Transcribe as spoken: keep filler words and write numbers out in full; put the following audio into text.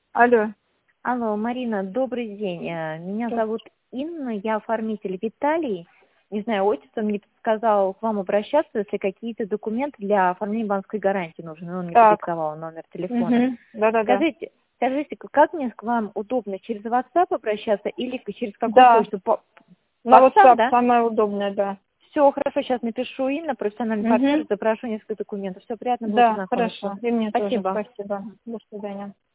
Алло. Алло, Марина, добрый день. Э, Меня зовут Инна, я оформитель Виталий. Не знаю, отчество мне сказал к вам обращаться, если какие-то документы для оформления банковской гарантии нужны. Он мне Так. продиктовал номер телефона. Угу. Да-да-да. Скажите, скажите, как мне к вам удобно, через WhatsApp обращаться или через какую Да. почту? По- На WhatsApp, WhatsApp да? самое удобное, да. Все, хорошо, сейчас напишу Инна, профессиональный партнер, Угу. запрошу несколько документов. Все, приятно было Да, познакомиться. хорошо. И мне тоже Спасибо. спасибо. До свидания.